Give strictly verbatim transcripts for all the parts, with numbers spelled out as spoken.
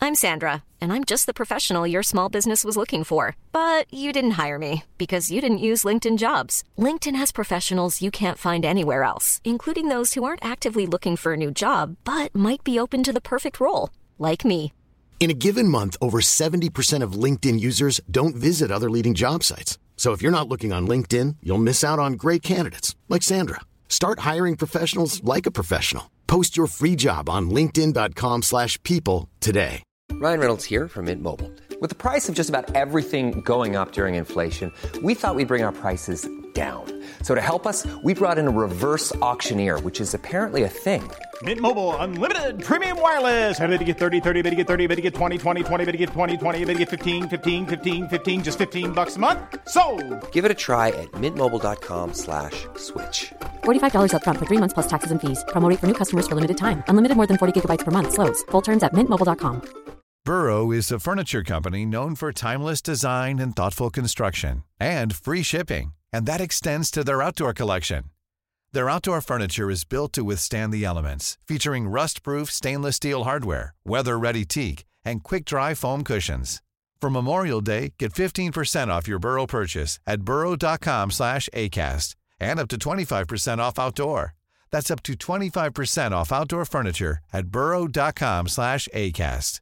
I'm Sandra, and I'm just the professional your small business was looking for. But you didn't hire me because you didn't use LinkedIn Jobs. LinkedIn has professionals you can't find anywhere else, including those who aren't actively looking for a new job, but might be open to the perfect role, like me. In a given month, over seventy percent of LinkedIn users don't visit other leading job sites. So if you're not looking on LinkedIn, you'll miss out on great candidates like Sandra. Start hiring professionals like a professional. Post your free job on linkedin dot com slash people today. Ryan Reynolds here from Mint Mobile. With the price of just about everything going up during inflation, we thought we'd bring our prices down. So to help us, we brought in a reverse auctioneer, which is apparently a thing. Mint Mobile Unlimited Premium Wireless. How to get thirty, thirty, how to get thirty, how to get twenty, twenty, twenty, how to get twenty, twenty, how to get fifteen, fifteen, fifteen, fifteen, just fifteen bucks a month? Sold! Give it a try at mintmobile.com slash switch. forty-five dollars up front for three months plus taxes and fees. Promo rate for new customers for limited time. Unlimited more than forty gigabytes per month. Slows full terms at mint mobile dot com. Burrow is a furniture company known for timeless design and thoughtful construction and free shipping, and that extends to their outdoor collection. Their outdoor furniture is built to withstand the elements, featuring rust-proof stainless steel hardware, weather-ready teak, and quick-dry foam cushions. For Memorial Day, get fifteen percent off your Burrow purchase at burrow.com slash ACAST and up to twenty-five percent off outdoor. That's up to twenty-five percent off outdoor furniture at burrow.com slash ACAST.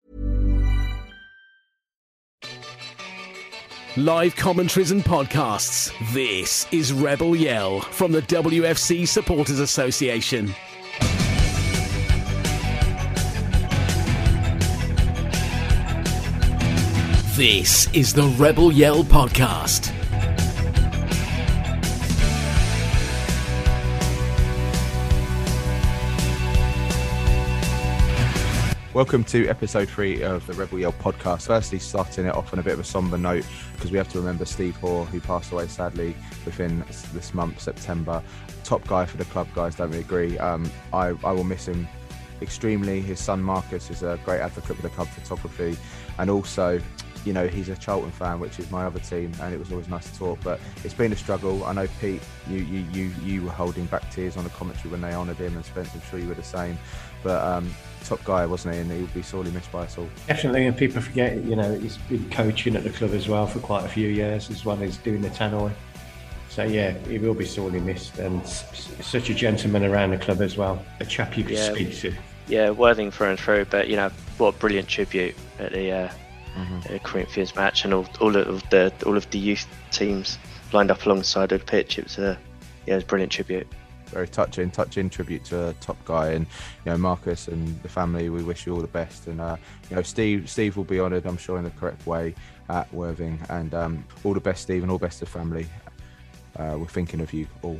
Live commentaries and podcasts. This is Rebel Yell from the W F C Supporters Association. This is the Rebel Yell podcast. Welcome to episode three of the Rebel Yell podcast. Firstly, starting it off on a bit of a somber note, because we have to remember Steve Hoare, who passed away sadly within this month, September. Top guy for the club, guys, don't we agree? Um, I, I will miss him extremely. His son Marcus is a great advocate for the club photography, and also, you know, he's a Charlton fan, which is my other team, and it was always nice to talk, but it's been a struggle. I know, Pete, you you you, you were holding back tears on the commentary when they honoured him, and Spence, I'm sure you were the same, but um, top guy, wasn't he? And he'll be sorely missed by us all. Definitely, and people forget, you know, he's been coaching at the club as well for quite a few years, as well as doing the tannoy. So yeah, he will be sorely missed, and such a gentleman around the club as well, a chap you could yeah, speak to. Yeah, Worthing through and through, but you know, what a brilliant tribute at the, uh, mm-hmm. the Corinthians match, and all, all of the all of the youth teams lined up alongside the pitch. It was a yeah, it was a brilliant tribute. Very touching, touching tribute to a top guy, and you know, Marcus and the family, we wish you all the best. And uh, you know, Steve, Steve will be honoured, I'm sure, in the correct way at Worthing. And um, all the best, Steve, and all best to family. Uh, we're thinking of you all,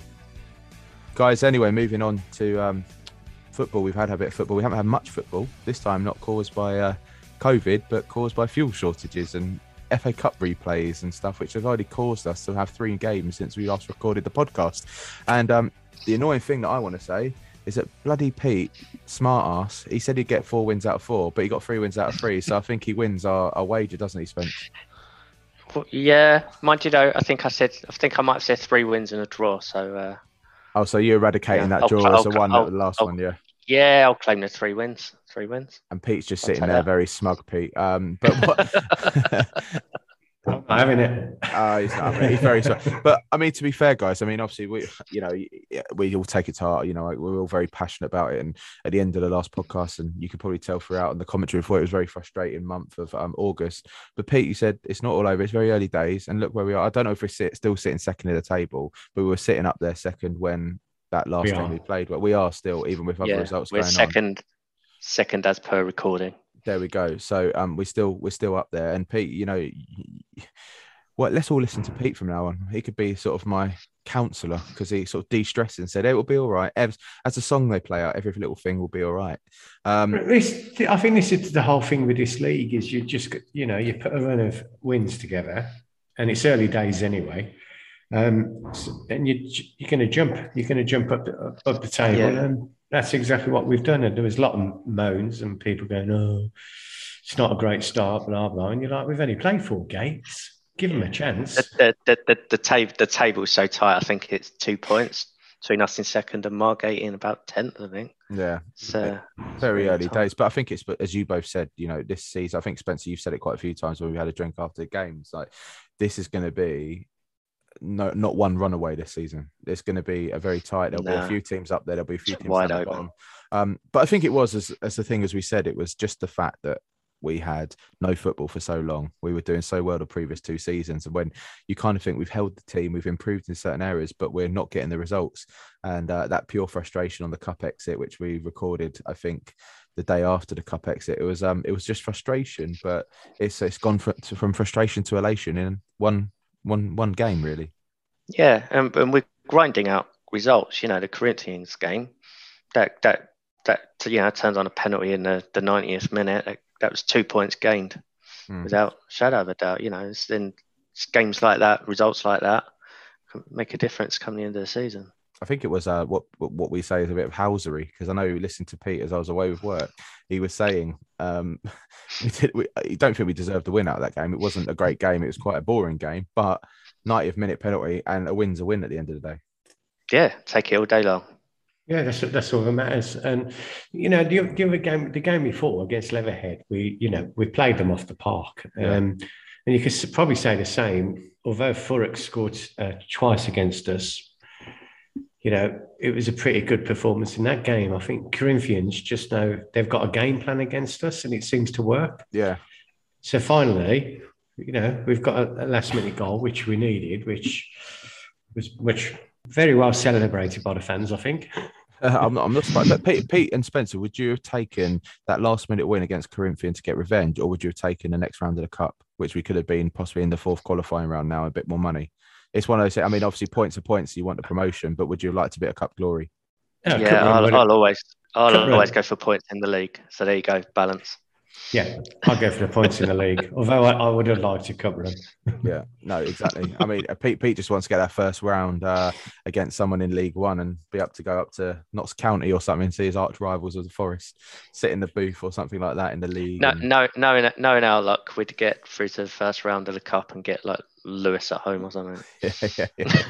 guys. Anyway, moving on to um, football. We've had a bit of football. We haven't had much football this time, not caused by uh, COVID, but caused by fuel shortages and F A Cup replays and stuff, which have already caused us to have three games since we last recorded the podcast. And um, the annoying thing that I want to say is that bloody Pete, smart ass, he said he'd get four wins out of four, but he got three wins out of three. So I think he wins our, our wager, doesn't he, Spence? Well, yeah, mind you though, I think I said, I think I might have said three wins and a draw. So. Uh, oh, so you're eradicating yeah, that draw I'll, as the one, I'll, the last I'll, one, yeah. Yeah, I'll claim the three wins. Three wins. And Pete's just I'll sitting there, that. very smug, Pete. Um, but what? I'm having it. Uh, he's not having it. He's very smug. But I mean, to be fair, guys, I mean, obviously, we, you know, we all take it to heart. You know, we're all very passionate about it. And at the end of the last podcast, and you could probably tell throughout in the commentary before, it was a very frustrating month of um, August. But Pete, you said it's not all over. It's very early days, and look where we are. I don't know if we're sit, still sitting second in the table, but we were sitting up there second when that last we game are. we played. But we are still, even with other yeah, results we're going second, on. Second as per recording. There we go. So um, we're still we're still up there. And Pete, you know, well, let's all listen to Pete from now on. He could be sort of my counsellor, because he sort of de-stressed and said, "Hey, it will be all right. As, as a song they play out, every little thing will be all right." Um, this, I think this is the whole thing with this league is you just, you know, you put a run of wins together, and it's early days anyway. Um, and you, you're going to jump, you're going to jump up, up, up the table, yeah. And that's exactly what we've done. And there was a lot of moans and people going, "Oh, it's not a great start, blah blah." And you're like, "We've only played four games. Give them a chance." The the the, the, the table the table's so tight. I think it's two points between us in second and Margate in about tenth, I think. Yeah, so very early days. But I think it's, as you both said, you know, this season, I think Spencer, you've said it quite a few times when we had a drink after the games. Like, this is going to be no, not one runaway this season. It's going to be a very tight. There'll no. be a few teams up there. There'll be a few it's teams wide at the bottom. Um, but I think it was as as the thing as we said, it was just the fact that we had no football for so long. We were doing so well the previous two seasons. And when you kind of think we've held the team, we've improved in certain areas, but we're not getting the results. And uh, that pure frustration on the cup exit, which we recorded, I think, the day after the cup exit, it was um, it was just frustration. But it's it's gone from, from frustration to elation in one one one game, really. Yeah, and, and we're grinding out results. You know, the Corinthians game, that that that you know turns on a penalty in the, the ninetieth minute. That, that was two points gained, mm. without shadow of a doubt. You know, it's in it's games like that, results like that, can make a difference come the end of the season. I think it was uh, what what we say is a bit of housery, because I know you listened to Pete as I was away with work. He was saying, um, we did, we, I don't think we deserved the win out of that game. It wasn't a great game. It was quite a boring game, but ninetieth minute penalty and a win's a win at the end of the day. Yeah, take it all day long. Yeah, that's that's all that matters. And you know, the, the other game, the game before against Leatherhead, we you know we played them off the park, yeah. um, and you could probably say the same. Although Furyk scored uh, twice against us, you know, it was a pretty good performance in that game. I think Corinthians just know they've got a game plan against us, and it seems to work. Yeah. So finally, you know, we've got a, a last minute goal which we needed, which was which very well celebrated by the fans, I think. Uh, I'm not. I'm not surprised. But Pete, Pete and Spencer, would you have taken that last minute win against Corinthians to get revenge, or would you have taken the next round of the cup, which we could have been possibly in the fourth qualifying round now, a bit more money? It's one of those. I mean, obviously, points are points. You want the promotion, but would you have liked a bit of cup glory? Yeah, yeah I'll, I'll always, I'll always go for points in the league. So there you go, balance. Yeah, I'll go for the points in the league. Although I, I would have liked to cover them. Yeah, no, exactly. I mean, Pete, Pete just wants to get that first round uh, against someone in League One and be up to go up to Notts County or something, see his arch rivals of the Forest, sit in the booth or something like that in the league. No, and... no, knowing knowing our luck, we'd get through to the first round of the cup and get like Lewis at home or something. Yeah, yeah, yeah.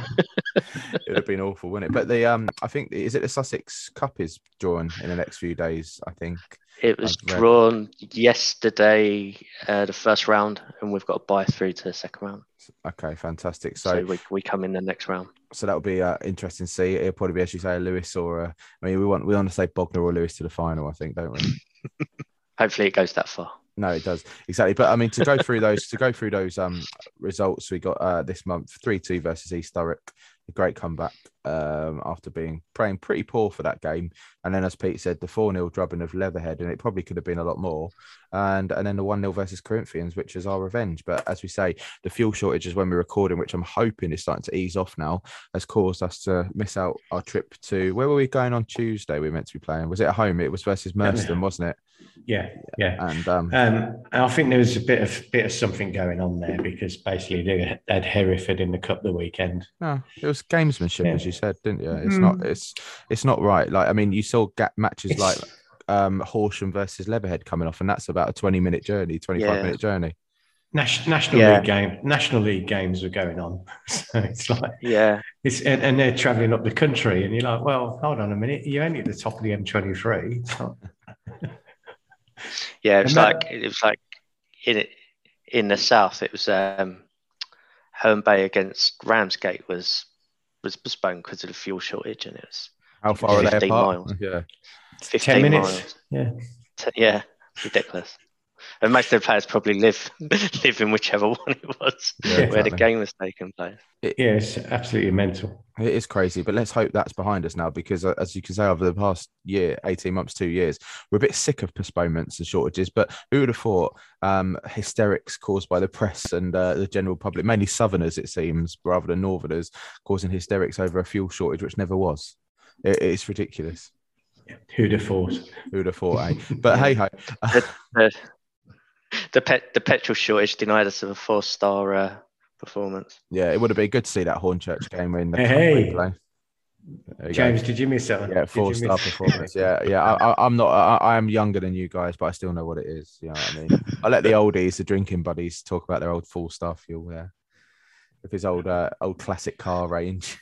It would have been awful, wouldn't it? But the um, I think is it the Sussex Cup is drawn in the next few days. I think it was drawn yesterday, uh, the first round, and we've got to buy through to the second round. Okay, fantastic. So, so we we come in the next round. So that will be uh, interesting to see. It'll probably be, as you say, a Lewis or a, I mean, we want we want to say Bognor or Lewis to the final, I think, don't we? Hopefully, it goes that far. No, it does exactly. But I mean, to go through those, to go through those um results, we got uh, this month three two versus East Thurrock, a great comeback um, after being playing pretty poor for that game, and then as Pete said, the four nil drubbing of Leatherhead, and it probably could have been a lot more, and and then the one nil versus Corinthians, which is our revenge. But as we say, the fuel shortages when we're recording, which I'm hoping is starting to ease off now, has caused us to miss out our trip to where were we going on Tuesday? We were meant to be playing. Was it at home? It was versus Merstham, wasn't it? Yeah, yeah, and um, um, I think there was a bit of bit of something going on there because basically they had Hereford in the cup the weekend. No, it was gamesmanship, yeah. as you said, didn't you? It's mm. not, it's it's not right. Like I mean, you saw gap matches it's... like um, Horsham versus Leatherhead coming off, and that's about a twenty minute journey, twenty-five yeah. minute journey. National, National yeah. League game, National League games are going on, so it's like yeah, it's and, and they're travelling up the country, and you're like, well, hold on a minute, you're only at the top of the M twenty-three. Yeah, it was like it was like in in the south. It was um, Herne Bay against Ramsgate was was postponed because of the fuel shortage, and it was how far are they apart? Miles. Yeah, fifteen Ten minutes. Miles. Yeah, Ten, yeah, ridiculous. And most of the players probably live live in whichever one it was yeah, where exactly. the game was taking place. It, yeah, it's absolutely mental. It is crazy, but let's hope that's behind us now because, uh, as you can say, over the past year, eighteen months, two years, we're a bit sick of postponements and shortages. But who would have thought um, hysterics caused by the press and uh, the general public, mainly Southerners, it seems, rather than Northerners, causing hysterics over a fuel shortage, which never was. It, it's ridiculous. Yeah, who'd have thought? Who'd have thought, eh? But hey, ho. The pet the petrol shortage denied us of a four star uh, performance. Yeah, it would have been good to see that Hornchurch game in the hey, replay. James, go. Did you miss that? Yeah, four star miss... performance. Yeah, yeah. I, I, I'm not. I, I am younger than you guys, but I still know what it is. You know what I mean? I let the oldies, the drinking buddies, talk about their old full star fuel. Yeah, with his old uh, old classic car range.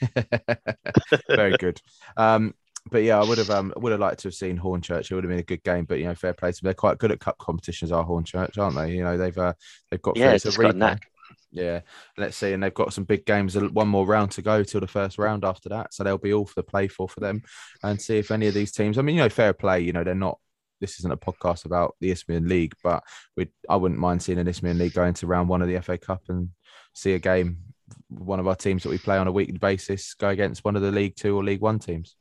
Very good. Um, but yeah, I would have um, would have liked to have seen Hornchurch. It would have been a good game. But you know, fair play to them. They're quite good at cup competitions, are Hornchurch, aren't they? You know, they've uh, they've got yeah, it's it's a got a knack. Yeah, let's see. And they've got some big games, one more round to go till the first round after that. So they'll be all for the play for for them and see if any of these teams, I mean, you know, fair play, you know, they're not, this isn't a podcast about the Isthmian League, but we I wouldn't mind seeing an Isthmian League going to round one of the F A Cup and see a game, one of our teams that we play on a weekly basis go against one of the League Two or League One teams.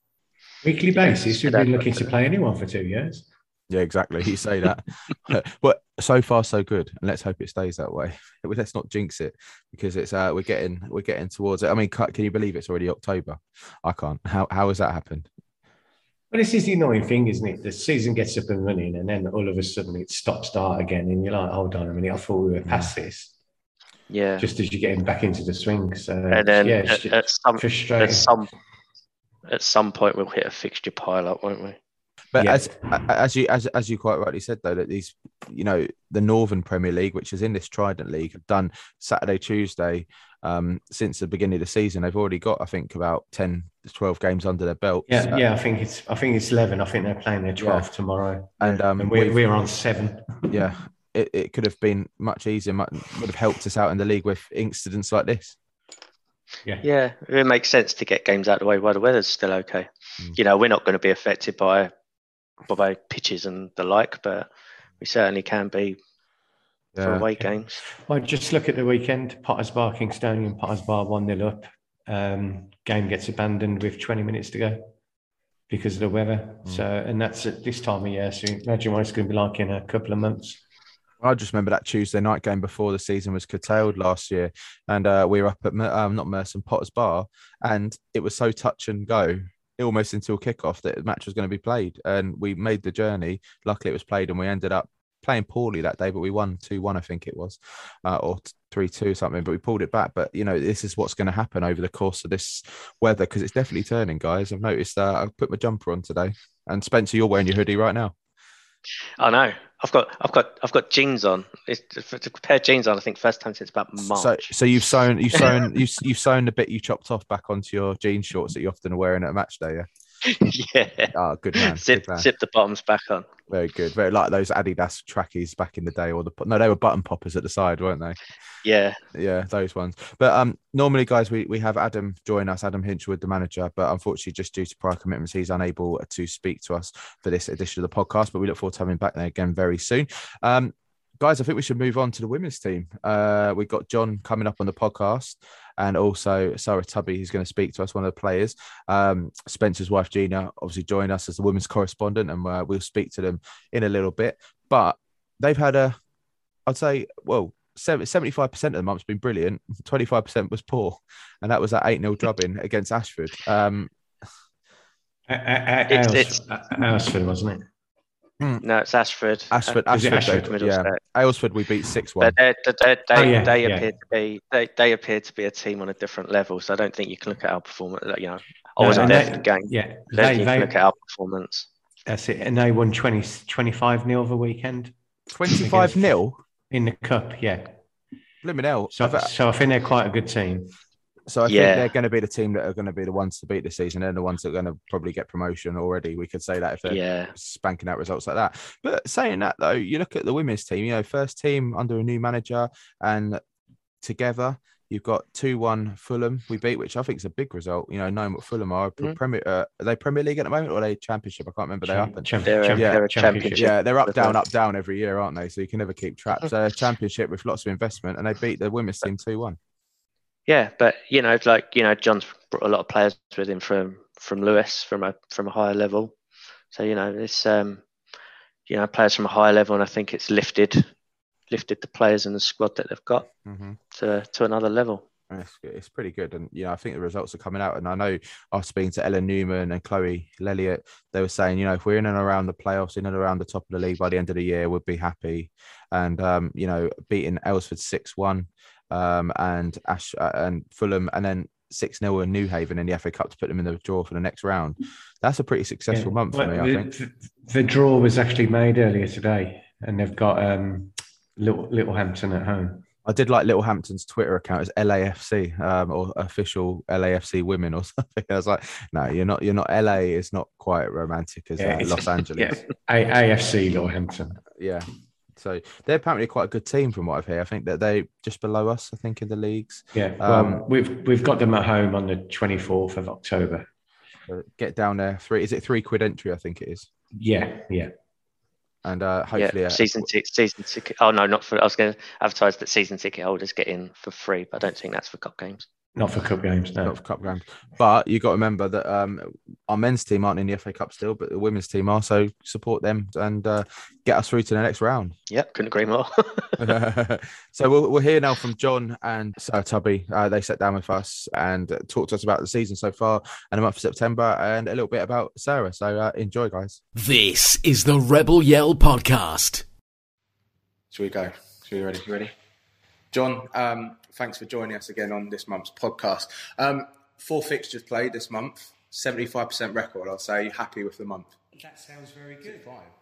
Weekly basis? We've been looking to play anyone for two years. Yeah, exactly. You say that. But so far, so good, and let's hope it stays that way. Let's not jinx it because it's uh, we're getting we're getting towards it. I mean, can you believe it's already October? I can't. How how has that happened? Well, this is the annoying thing, isn't it? The season gets up and running, and then all of a sudden it stops start again, and you're like, hold on a minute, I thought we were past this. Yeah. Just as you're getting back into the swing. So and then yeah, at, at some frustrating. at some at some point we'll hit a fixture pile up, won't we? But Yeah. as as you as as you quite rightly said, though, that these, you know, the Northern Premier League, which is in this Trident League, have done Saturday, Tuesday um, since the beginning of the season. They've already got, I think, about ten to twelve games under their belt. Yeah, So- yeah, I think it's I think it's eleven. I think they're playing their twelfth Yeah. tomorrow, And, um, and we're, we've- we're on seven. yeah, it, it could have been much easier, much, would have helped us out in the league with incidents like this. Yeah, Yeah, it makes sense to get games out of the way while the weather's still okay. Mm. You know, we're not going to be affected by by pitches and the like, but we certainly can be for Yeah. away games. Well, just look at the weekend. Potters Bar, Kingstonian, Potters Bar one nil up. Um, game gets abandoned with twenty minutes to go because of the weather. Mm. So, and that's at this time of year. So imagine what it's going to be like in a couple of months. I just remember that Tuesday night game before the season was curtailed last year, and uh, we were up at Mer- um, not Merson, Potters Bar, and it was so touch and go, almost until kickoff, that the match was going to be played, and we made the journey. Luckily, it was played, and we ended up playing poorly that day, but we won two one, I think it was, uh, or three two something. But we pulled it back. But you know, this is what's going to happen over the course of this weather because it's definitely turning, guys. I've noticed. Uh, I put my jumper on today, and Spencer, you're wearing your hoodie right now. I know. I've got, I've got, I've got jeans on. It's a pair of jeans on. I think first time since about March. So, so you've sewn, you've sewn, you've, you've sewn the bit you chopped off back onto your jean shorts that you often are wearing at a match day. Yeah. yeah. Oh, good man. Zip, good man. zip the bottoms back on. Very good. Very like those Adidas trackies back in the day, or the no, they were button poppers at the side, weren't they? Yeah. Yeah, those ones. But um, normally, guys, we, we have Adam join us, Adam Hinchwood, the manager, but unfortunately, just due to prior commitments, he's unable to speak to us for this edition of the podcast. But we look forward to having him back there again very soon. Um, guys, I think we should move on to the women's team. Uh, we've got John coming up on the podcast, and also Sarah Tubby, who's going to speak to us, one of the players. Um, Spencer's wife, Gina, obviously joined us as the women's correspondent, and uh, we'll speak to them in a little bit. But they've had a, I'd say, well, seventy-five percent of the month's been brilliant. twenty-five percent was poor. And that was that eight nil drubbing against Ashford. Um, Aylesford, wasn't it? No, it's Ashford. Ashford, Uh, Ashford, Ashford? yeah. Middlesex. Aylesford, we beat six one. But they, they, they, Oh, yeah, they yeah. appear to be they, they appear to be a team on a different level. So I don't think you can look at our performance. You know, I No, wasn't and there they- for the game. Yeah, I don't they, think you can they, look at our performance. that's it. And they won twenty, twenty-five nil the weekend twenty-five nil? in the cup. Yeah. Blimmin' hell. So, I've- so I think they're quite a good team. So I Yeah. think they're going to be the team that are going to be the ones to beat this season. They're the ones that are going to probably get promotion already. We could say that if they're Yeah. spanking out results like that. But saying that, though, you look at the women's team, you know, first team under a new manager, and together you've got two one Fulham we beat, which I think is a big result, you know, knowing what Fulham are. Mhm. Premier, uh, are they Premier League at the moment, or are they Championship? I can't remember. They're up. And, Champ- They're a- champ- they're a championship. championship. yeah, they're up, With down, them. up, down every year, aren't they? So you can never keep track. So they're a Championship with lots of investment, and they beat the women's team two one. Yeah, but you know, like you know, John's brought a lot of players with him from from Lewis from a from a higher level. So you know, it's um, you know, players from a higher level, and I think it's lifted lifted the players in the squad that they've got Mm-hmm. to to another level. It's, it's pretty good. And, you know, I think the results are coming out. And I know after speaking to Ellen Newman and Chloe Lelliot, they were saying, you know, if we're in and around the playoffs, in and around the top of the league by the end of the year, we'd be happy. And, um, you know, beating Aylesford six one um, and Ash uh, and Fulham, and then six nil in New Haven in the F A Cup to put them in the draw for the next round. That's a pretty successful Yeah. month for Well, me, I the, think. The, the draw was actually made earlier today, and they've got um, Little Littlehampton at home. I did like Littlehampton's Twitter account as L A F C um, or official L A F C women or something. I was like, no, you're not. You're not. L A is not quite romantic as yeah, uh, Los Angeles. Yeah, A F C Littlehampton. Yeah, so they're apparently quite a good team from what I've heard. I think that they just below us. I think in the leagues. Yeah, well, um, we've we've got them at home on the twenty-fourth of October. Get down there. Three is it three quid entry? I think it is. Yeah, yeah. And uh, hopefully, yeah, season uh, ticket, season ticket. Oh no, not for. I was going to advertise that season ticket holders get in for free, but I don't think that's for cup games. Not for cup games, no. Not for cup games. But you got to remember that um, our men's team aren't in the F A Cup still, but the women's team are. So support them and uh, get us through to the next round. Yep, couldn't agree more. So we'll, we'll hear now from John and Sarah Tubby. Uh, they sat down with us and talked to us about the season so far and the month of September and a little bit about Sarah. So uh, enjoy, guys. This is the Rebel Yell podcast. Shall we go? Shall we ready? You ready? John, um, thanks for joining us again on this month's podcast. Um, four fixtures played this month, seventy-five percent record. I'll say happy with the month. That sounds very good.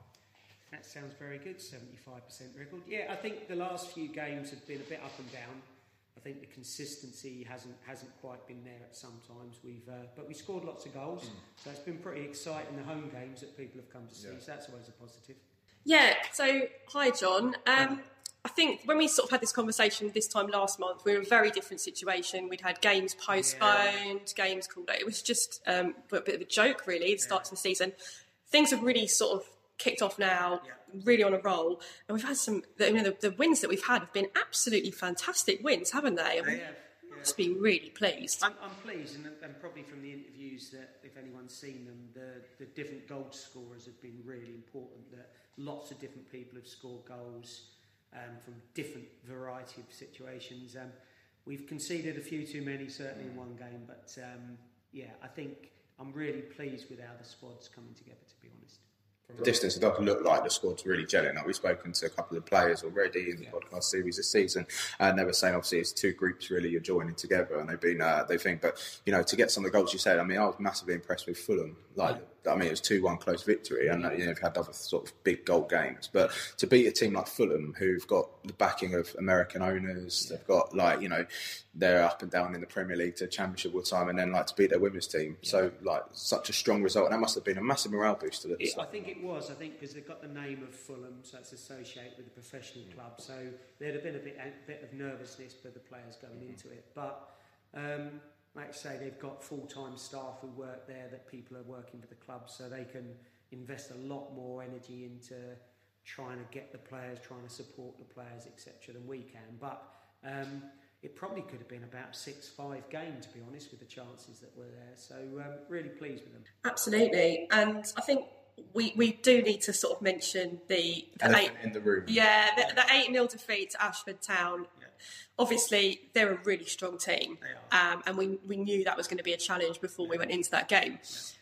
That sounds very good, seventy-five percent record. Yeah, I think the last few games have been a bit up and down. I think the consistency hasn't hasn't quite been there at some times. We've uh, but we scored lots of goals, mm. so it's been pretty exciting, the home games that people have come to see, yeah. So that's always a positive. Yeah, so hi John. Um, I think when we sort of had this conversation this time last month, we were in a very different situation. We'd had games postponed, yeah. games called out. It was just um, a bit of a joke, really, the start yeah. of the season. Things have really sort of kicked off now, yeah. really on a roll. And we've had some, you know, the, the wins that we've had have been absolutely fantastic wins, haven't they? I mean, yeah, yeah. Must be really pleased. I'm, I'm pleased, and, and probably from the interviews that, if anyone's seen them, the, the different goal scorers have been really important, that lots of different people have scored goals. Um, from different variety of situations. Um, we've conceded a few too many, certainly in one game, but um, yeah, I think I'm really pleased with how the squad's coming together, to be honest. From a distance, it doesn't look like the squad's really gelling. Like, we've spoken to a couple of players already in the yeah. podcast series this season, and they were saying obviously it's two groups really you're joining together, and they've been uh, they think, but you know, to get some of the goals you said, I mean, I was massively impressed with Fulham. Like, yeah. I mean, it was two one close victory, and you know, you've had other sort of big goal games, but to beat a team like Fulham, who've got the backing of American owners, yeah. they've got like, you know, they're up and down in the Premier League to Championship all the time, and then like to beat their women's team. Yeah. So like such a strong result, and that must have been a massive morale booster. It, I think it was. I think because they've got the name of Fulham, so it's associated with the professional club. So there'd have been a bit, a bit of nervousness for the players going mm-hmm. into it, but. Um, Like I say, they've got full-time staff who work there, that people are working for the club, so they can invest a lot more energy into trying to get the players, trying to support the players, et cetera, than we can. But um, it probably could have been about a six five game, to be honest, with the chances that were there. So um, really pleased with them. Absolutely. And I think we, we do need to sort of mention the... the Elephant eight, in the room. Yeah, the, the eight nil defeat to Ashford Town. Yeah. Obviously, they're a really strong team, um, and we, we knew that was going to be a challenge before we went into that game.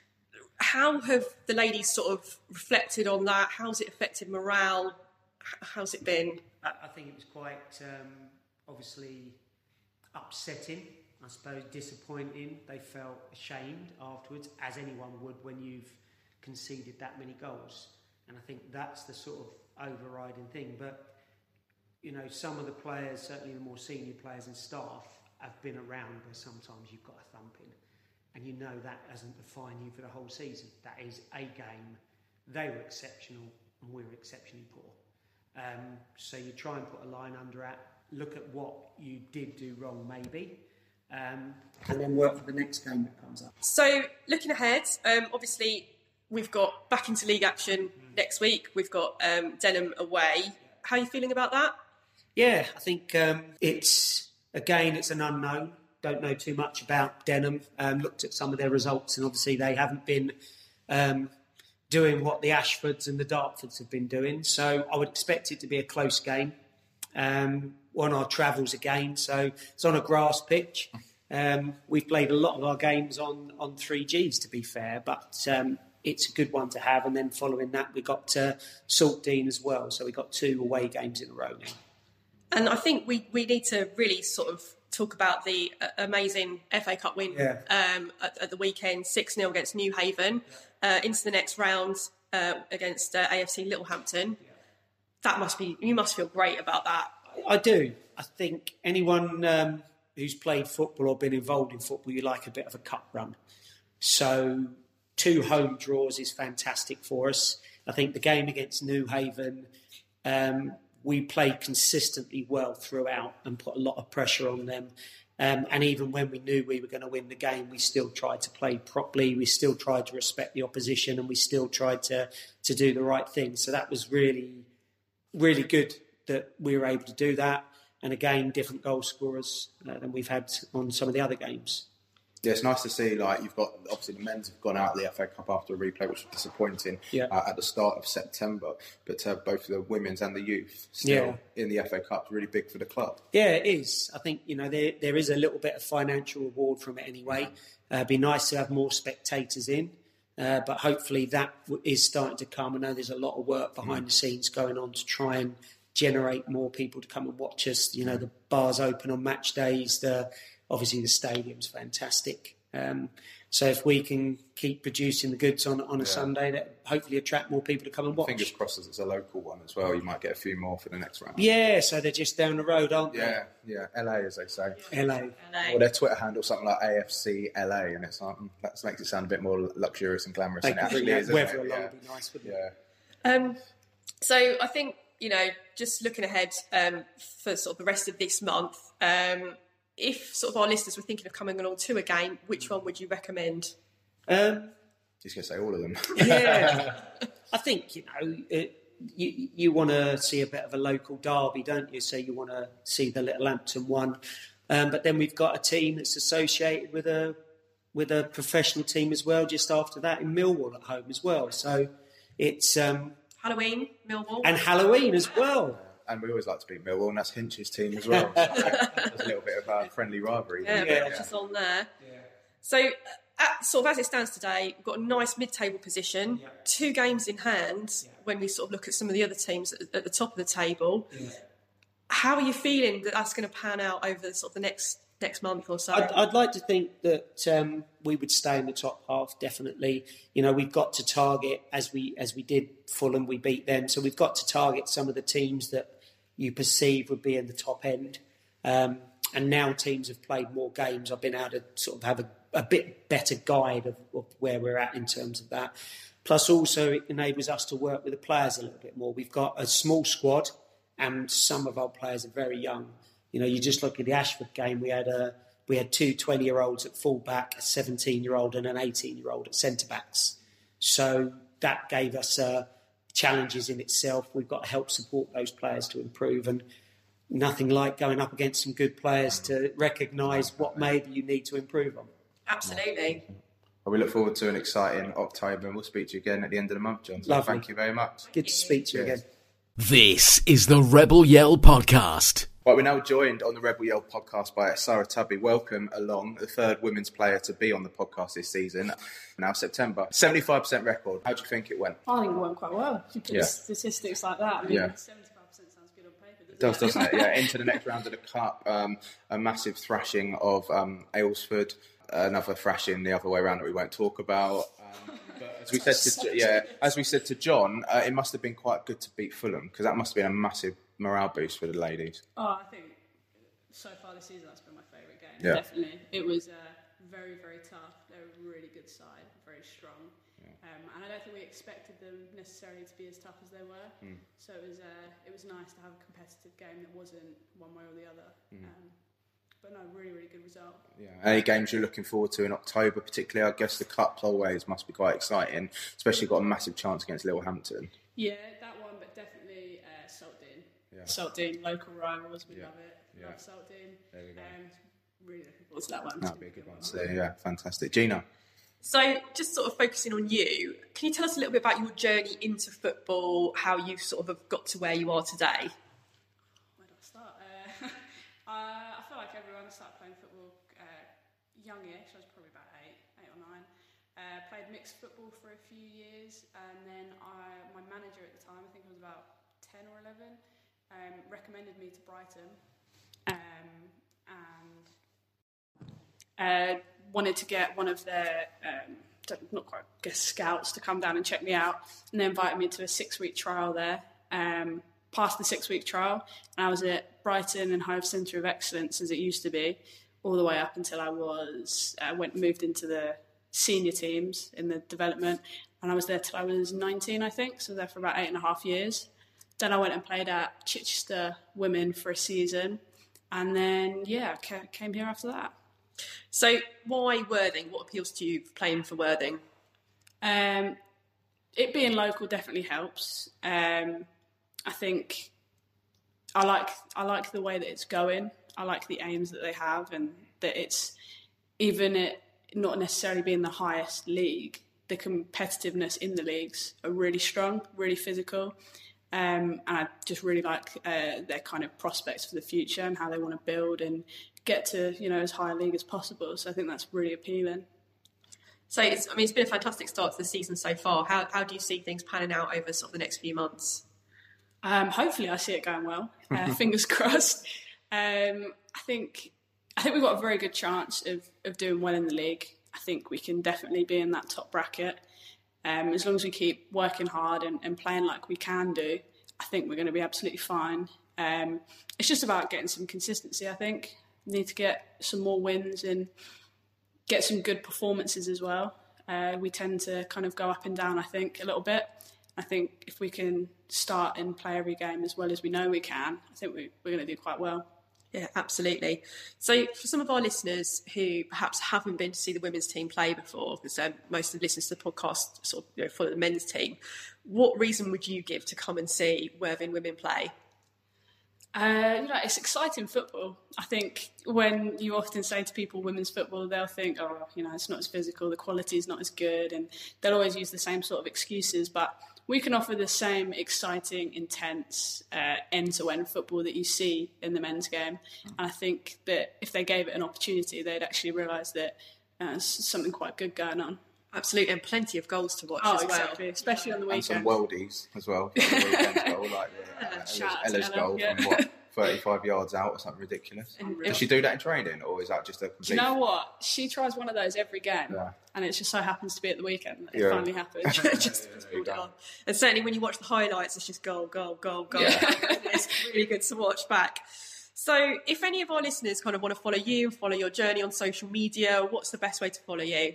How have the ladies sort of reflected on that? How's it affected morale? How's it been? I, I think it was quite, um, obviously, upsetting, I suppose, disappointing. They felt ashamed afterwards, as anyone would when you've conceded that many goals. And I think that's the sort of overriding thing. But you know, some of the players, certainly the more senior players and staff, have been around where sometimes you've got a thumping, and you know that doesn't define you for the whole season. That is a game. They were exceptional, and we were exceptionally poor. Um, so you try and put a line under it, look at what you did do wrong, maybe, um, and then work for the next game that comes up. So looking ahead, um, obviously we've got back into league action mm. next week. We've got um, Denham away. How are you feeling about that? Yeah, I think um, it's, again, it's an unknown. Don't know too much about Denham. Um, looked at some of their results, and obviously they haven't been um, doing what the Ashfords and the Dartfords have been doing. So I would expect it to be a close game. Um, on our travels again, so it's on a grass pitch. Um, we've played a lot of our games on, on three Gs, to be fair, but um, it's a good one to have. And then following that, we got uh, Saltdean as well. So we got two away games in a row now. And I think we, we need to really sort of talk about the uh, amazing F A Cup win yeah. um, at, at the weekend, six nil against New Haven, yeah. uh, into the next round uh, against uh, A F C Littlehampton. Yeah. That must be, you must feel great about that. I do. I think anyone um, who's played football or been involved in football, you like a bit of a cup run. So two home draws is fantastic for us. I think the game against New Haven, um, we played consistently well throughout and put a lot of pressure on them. Um, and even when we knew we were going to win the game, we still tried to play properly. We still tried to respect the opposition, and we still tried to to do the right thing. So that was really, really good that we were able to do that. And again, different goal scorers uh, than we've had on some of the other games. Yeah, it's nice to see, like, you've got, obviously the men's have gone out of the F A Cup after a replay, which was disappointing yeah. uh, at the start of September. But to have both the women's and the youth still yeah. in the F A Cup is really big for the club. Yeah, it is. I think, you know, there there is a little bit of financial reward from it anyway. Uh, it'd be nice to have more spectators in. Uh, but hopefully that is starting to come. I know there's a lot of work behind mm. the scenes going on to try and generate more people to come and watch us. You know, the bars open on match days, the obviously the stadium's fantastic. Um, so if we can keep producing the goods on on a yeah. Sunday, that hopefully attract more people to come and watch. Fingers crossed as it's a local one as well. You might get a few more for the next round. Yeah, so they're just down the road, aren't yeah, they? Yeah, yeah. L A, as they say. L A. Or their Twitter handle, something like A F C L A, and it's like, that makes it sound a bit more luxurious and glamorous than it actually is. Weather along yeah. would be nice, wouldn't yeah. it? Um, so I think, you know, just looking ahead um, for sort of the rest of this month, um, if sort of our listeners were thinking of coming along to a game, which one would you recommend? Um, Just going to say all of them. Yeah. I think, you know, it, you, you want to see a bit of a local derby, don't you? So you want to see the Littlehampton one. Um, but then we've got a team that's associated with a with a professional team as well, just after that in Millwall at home as well. So it's... Um, Halloween, Millwall. And Halloween as well. And we always like to beat Millwall, and that's Hinch's team as well. So there's a little bit of a friendly rivalry. Yeah, yeah. but just on there. Yeah. So, at, sort of as it stands today, we've got a nice mid-table position, yeah. two games in hand. Yeah. When we sort of look at some of the other teams at, at the top of the table, yeah. how are you feeling that that's going to pan out over the, sort of the next next month or so? I'd, I'd like to think that um, we would stay in the top half, definitely. You know, we've got to target, as we as we did Fulham, we beat them, so we've got to target some of the teams that you perceive would be in the top end. Um, and now teams have played more games. I've been able to sort of have a, a bit better guide of, of where we're at in terms of that. Plus also it enables us to work with the players a little bit more. We've got a small squad and some of our players are very young. You know, you just look at the Ashford game, we had a we had two twenty-year-olds at full-back, a seventeen-year-old and an eighteen-year-old at centre-backs. So that gave us uh, challenges in itself. We've got to help support those players to improve, and nothing like going up against some good players to recognise what maybe you need to improve on. Absolutely. Well, we look forward to an exciting October, and we'll speak to you again at the end of the month, John. So thank you very much. Good to speak to you Cheers. again. This is the Rebel Yell Podcast. Right, we're now joined on the Rebel Yell Podcast by Sarah Tubby. Welcome along, the third women's player to be on the podcast this season. Now September, seventy-five percent record. How do you think it went? I think it went quite well. You put yeah. statistics like that. I mean, yeah. seventy-five percent sounds good on paper, doesn't it? Does, it? doesn't it? Yeah, into the next round of the Cup. Um, a massive thrashing of um, Aylesford. Another thrashing the other way around that we won't talk about. Um, but as we said to yeah, as we said to John, uh, it must have been quite good to beat Fulham, because that must have been a massive morale boost for the ladies. Oh, I think so far this season that's been my favourite game. Yeah. Definitely, it was uh, very, very tough. They're a really good side, very strong, yeah. um, and I don't think we expected them necessarily to be as tough as they were. Mm. So it was uh, it was nice to have a competitive game that wasn't one way or the other. Mm. Um, But no, really, really good result. Yeah. Any games you're looking forward to in October, particularly? I guess the Cup always must be quite exciting, especially got a massive chance against Littlehampton. Yeah, that one, but definitely uh, Saltdean. Yeah. Saltdean, local rivals, we yeah. love it. Yeah. Love Saltdean. There we go. Um, really looking forward to that one. That'll be a good one. So, yeah, fantastic. Gina? So, just sort of focusing on you, can you tell us a little bit about your journey into football, how you sort of have got to where you are today? Where do I start? Uh, uh, I feel like everyone started playing football uh, youngish. I was probably about eight, eight or nine. Uh, played mixed football for a few years, and then I, my manager at the time, I think I was about ten or eleven, um, recommended me to Brighton, um, and uh, wanted to get one of their um, not quite I guess scouts to come down and check me out, and they invited me to a six-week trial there. Um, passed the six-week trial, and I was at Brighton and Hove Centre of Excellence, as it used to be, all the way up until I was uh, went moved into the senior teams in the development, and I was there till I was nineteen, I think, so I was there for about eight and a half years. Then I went and played at Chichester Women for a season, and then, yeah, I came here after that. So why Worthing? What appeals to you playing for Worthing? Um, it being local definitely helps. Um, I think I like I like the way that it's going. I like the aims that they have, and that it's, even it not necessarily being the highest league, the competitiveness in the leagues are really strong, really physical. Um, and I just really like uh, their kind of prospects for the future and how they want to build and get to, you know, as high a league as possible. So I think that's really appealing. So it's, I mean, it's been a fantastic start to the season so far. How how do you see things panning out over sort of the next few months? Um, hopefully, I see it going well. Uh, fingers crossed. Um, I think I think we've got a very good chance of of doing well in the league. I think we can definitely be in that top bracket. Um, as long as we keep working hard and, and playing like we can do, I think we're going to be absolutely fine. Um, it's just about getting some consistency, I think. We need to get some more wins and get some good performances as well. Uh, we tend to kind of go up and down, I think, a little bit. I think if we can start and play every game as well as we know we can, I think we, we're going to do quite well. Yeah, absolutely. So for some of our listeners who perhaps haven't been to see the women's team play before, because um, most of the listeners to the podcast sort of, you know, follow the men's team, what reason would you give to come and see Worthing women play? Uh, you know, it's exciting football. I think when you often say to people women's football, they'll think, oh, you know, it's not as physical, the quality is not as good, and they'll always use the same sort of excuses. But we can offer the same exciting, intense, uh, end-to-end football that you see in the men's game. And I think that if they gave it an opportunity, they'd actually realise that uh, there's something quite good going on. Absolutely, and plenty of goals to watch oh, as well. Exactly, especially on the weekend. And some worldies as well. The weekend's goal, like uh, Ella's, Ella's goal yeah. from what, thirty-five yards out or something ridiculous. And Does she do that in training, or is that just a complete... Do you know what? She tries one of those every game, yeah. and it just so happens to be at the weekend that it yeah. finally happened. just yeah, pulled it on. And certainly when you watch the highlights, it's just goal, goal, goal, goal. Yeah. It's really good to watch back. So if any of our listeners kind of want to follow you and follow your journey on social media, what's the best way to follow you?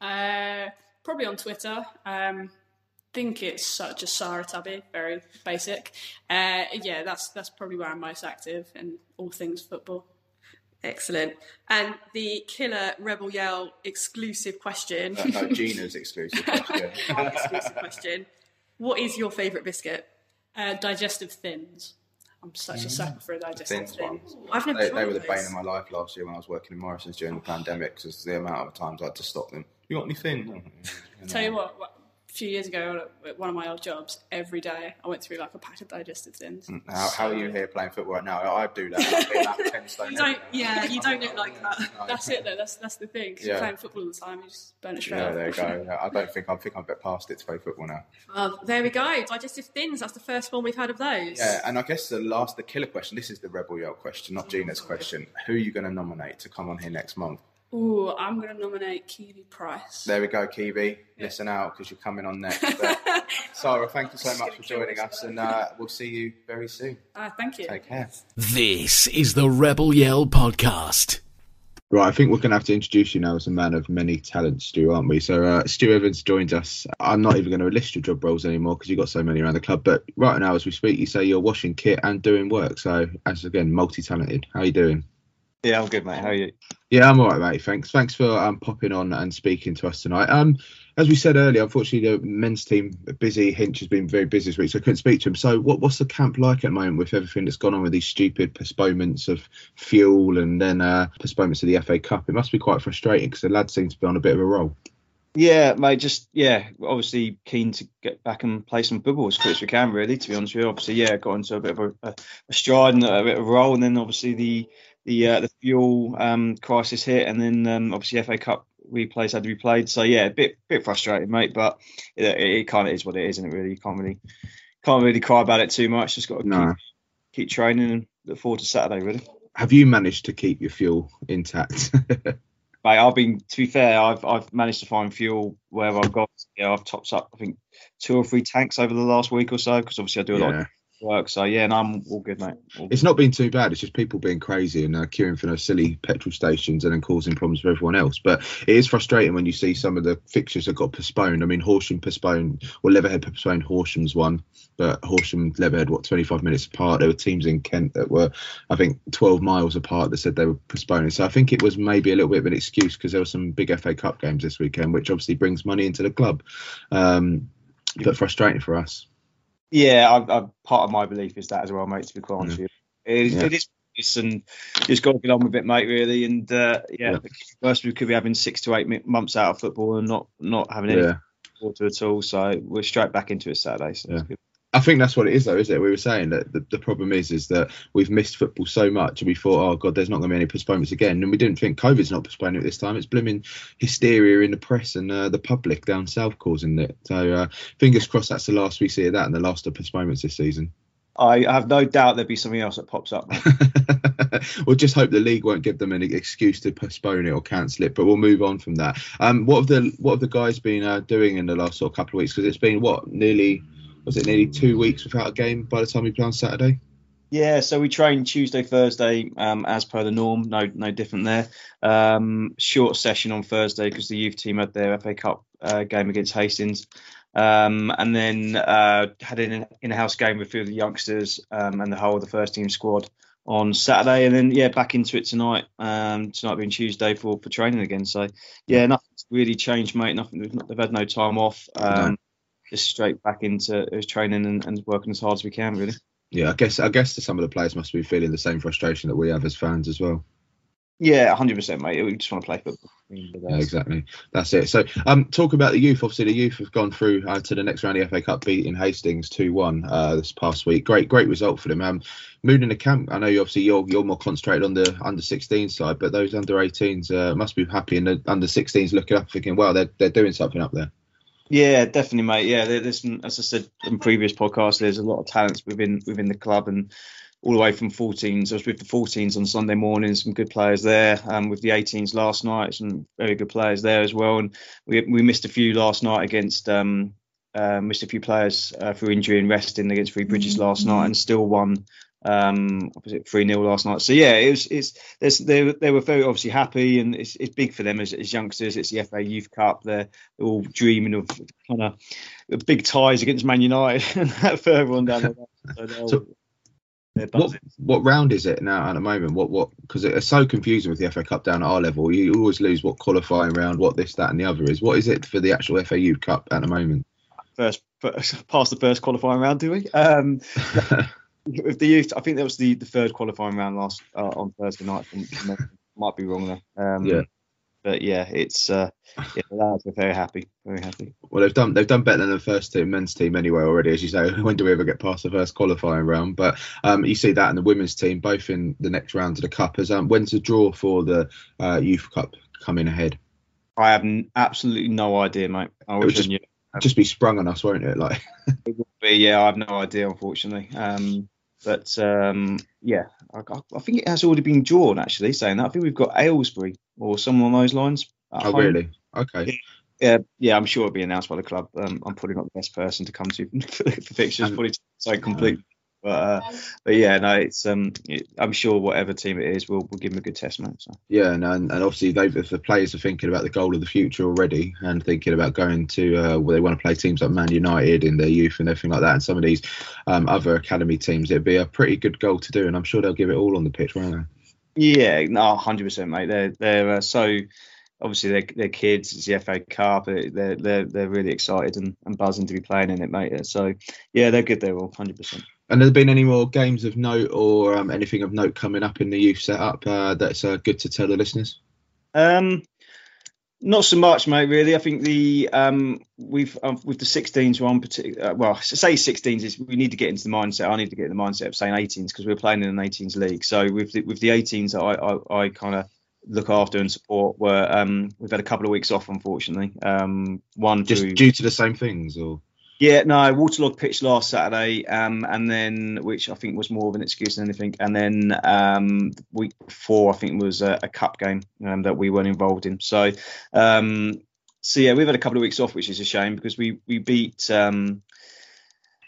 Uh, probably on Twitter. Um, think it's such a Sarah Tubby, very basic. Uh, yeah, that's that's probably where I'm most active in all things football. Excellent. And the killer Rebel Yell exclusive question. No, no Gina's exclusive question. exclusive question. What is your favourite biscuit? Uh, digestive Thins. I'm such a sucker for a digestive thin. I've never they, tried they were the those. bane of my life last year when I was working in Morrison's during the pandemic, because the amount of times I had to stop them. You got any thin? No. You Tell you what, what, a few years ago at one of my old jobs, every day I went through like a pack of digestive Thins. How, how are you here playing football right now? I do that. I've been that ten stone you don't, yeah, you don't look like that. No. That's it though. That's that's the thing. Cause yeah. You're playing football all the time, you just burn it straight yeah, off. there you go. Yeah, I don't think I think I'm a bit past it to play football now. Well, there we go. Digestive Thins. That's the first one we've had of those. Yeah, and I guess the last, the killer question. This is the Rebel Yell question, not Gina's question. Who are you going to nominate to come on here next month? Ooh, I'm going to nominate Kiwi Price. There we go, Kiwi. Yeah. Listen out, because you're coming on next. But, Sarah, thank you so much for joining us, and uh, we'll see you very soon. Uh, thank you. Take care. This is the Rebel Yell podcast. Right, I think we're going to have to introduce you now as a man of many talents, Stu, aren't we? So uh, Stu Evans joins us. I'm not even going to list your job roles anymore because you've got so many around the club. But right now, as we speak, you say you're washing kit and doing work. So, as again, multi-talented. How are you doing? Yeah, I'm good, mate. How are you? Yeah, I'm all right, mate. Thanks. Thanks for um, popping on and speaking to us tonight. Um, as we said earlier, unfortunately, the men's team busy. Hinch has been very busy this week, so I couldn't speak to him. So, what, what's the camp like at the moment with everything that's gone on with these stupid postponements of fuel and then uh, postponements of the F A Cup? It must be quite frustrating because the lads seem to be on a bit of a roll. Yeah, mate. Just yeah, obviously keen to get back and play some football as quick as we can. Really, to be honest with you. Obviously, yeah, got into a bit of a, a, a stride and a bit of a roll, and then obviously the the uh, the fuel um, crisis hit, and then um, obviously F A Cup replays had to be played. So yeah, a bit bit frustrating, mate. But it, it, it kind of is what it is, isn't it? Really, you can't really can't really cry about it too much. Just got to no. keep keep training and look forward to Saturday. Really. Have you managed to keep your fuel intact? Mate, I've been, to be fair, I've I've managed to find fuel wherever I've got. Yeah, I've topped up, I think, two or three tanks over the last week or so, because obviously I do a yeah. lot of work. So yeah, and I'm all good, mate. All good. It's not been too bad. It's just people being crazy and uh, queuing for those silly petrol stations and then causing problems for everyone else. But it is frustrating when you see some of the fixtures that got postponed. I mean, Horsham postponed, well, Leatherhead postponed Horsham's one, but Horsham, Leatherhead, what, twenty-five minutes apart. There were teams in Kent that were, I think, twelve miles apart that said they were postponing. So I think it was maybe a little bit of an excuse because there were some big F A Cup games this weekend, which obviously brings money into the club. Um, but frustrating for us. Yeah, I, I, part of my belief is that as well, mate, to be quite honest with you. It, Yeah. it is, it's, and just got to get on with it, mate, really. And uh, yeah, Yeah. first we could be having six to eight mi- months out of football and not not having any Yeah. water at all. So we're straight back into it Saturday. So Yeah. it's good. I think that's what it is, though, isn't it? We were saying that the, the problem is is that we've missed football so much, and we thought, oh god, there's not going to be any postponements again, and we didn't think COVID's not postponing it this time. It's blooming hysteria in the press and uh, the public down south causing it. So uh, fingers crossed that's the last we see of that and the last of postponements this season. I have no doubt there'll be something else that pops up, mate. We'll just hope the league won't give them any excuse to postpone it or cancel it, but we'll move on from that. Um, what have the what have the guys been uh, doing in the last sort of couple of weeks? Because it's been what nearly was it nearly two weeks without a game by the time we play on Saturday? Yeah, so we trained Tuesday, Thursday, um, as per the norm. No, no different there. Um, short session on Thursday because the youth team had their F A Cup uh, game against Hastings, um, and then uh, had an in-house game with a few of the youngsters um, and the whole of the first team squad on Saturday, and then yeah, back into it tonight. Um, tonight being Tuesday for, for training again. So yeah, nothing's really changed, mate. Nothing. They've, not, they've had no time off. Um, No. Just straight back into training and, and working as hard as we can, really. Yeah, I guess I guess some of the players must be feeling the same frustration that we have as fans as well. Yeah, one hundred percent, mate. We just want to play football. Yeah, exactly. That's it. So, um, talk about the youth. Obviously, the youth have gone through uh, to the next round of the F A Cup, beating Hastings two one uh, this past week. Great, great result for them. Um, moving the camp. I know you obviously you're you're more concentrated on the under sixteen side, but those under eighteens uh, must be happy, and the under sixteens looking up, thinking, well, they're they're doing something up there. Yeah, definitely, mate. Yeah, there- there's, as I said in previous podcasts, there's a lot of talents within within the club, and all the way from fourteens. I was with the fourteens on Sunday morning, some good players there. Um, with the eighteens last night, some very good players there as well. And we we missed a few last night against um, uh, missed a few players uh, through injury and resting against Three Bridges last night, and still won. Um, was it three nil last night? So yeah, it was. It's there's, they they were very obviously happy, and it's it's big for them as, as youngsters. It's the F A Youth Cup. They're, they're all dreaming of kind of big ties against Man United and that further on down the line. So they'll- So, they're what buzzing. what round is it now at the moment? What what because it's so confusing with the F A Cup down at our level. You always lose what qualifying round, what this, that, and the other is. What is it for the actual F A U Cup at the moment? First, first past the first qualifying round, do we? Um, with the youth, I think that was the, the third qualifying round last uh, on Thursday night. From, from, might be wrong there. Um, Yeah. But yeah, it's uh, yeah, the lads are very happy, very happy. Well, they've done they've done better than the first team men's team anyway already, as you say. When do we ever get past the first qualifying round? But um, you see that in the women's team, both in the next round of the cup. As um, when's the draw for the uh, youth cup coming ahead? I have n- absolutely no idea, mate. I It would wish I just, knew. just be sprung on us, won't it? Like, It would be, yeah, I have no idea, unfortunately. Um, but um, yeah, I, I think it has already been drawn. Actually, saying that, I think we've got Aylesbury or someone along those lines. at oh home. really? Okay. Yeah, yeah, I'm sure it'll be announced by the club. Um, I'm probably not the best person to come to for, for fixtures, probably so complete. But uh, but yeah, no, it's um, it, I'm sure whatever team it is, we'll we'll give them a good test, mate. So. Yeah, and, and obviously they've, if the players are thinking about the goal of the future already and thinking about going to uh, where they want to play teams like Man United in their youth and everything like that, and some of these um, other academy teams, it'd be a pretty good goal to do, and I'm sure they'll give it all on the pitch, won't they? Yeah, no, one hundred percent, mate. They're they're uh, so obviously they're, they're kids. It's the F A Cup. They're they're they're really excited and, and buzzing to be playing in it, mate. So yeah, they're good. They're all one hundred percent. And have there been any more games of note or um, anything of note coming up in the youth setup uh, that's uh, good to tell the listeners? Um, not so much, mate. Really, I think the um, we've um, with the sixteens one particular. Uh, well, say sixteens is we need to get into the mindset. I need to get in the mindset of saying eighteens because we're playing in an eighteens league. So with the, with the eighteens, that I I, I kind of look after and support. Were um, we've had a couple of weeks off, unfortunately. Um, one just through, due to the same things, or. Yeah, no, waterlogged pitch last Saturday, um, and then which I think was more of an excuse than anything. And then um, the week before, I think was a, a cup game um, that we weren't involved in. So, um, so yeah, we've had a couple of weeks off, which is a shame because we we beat um,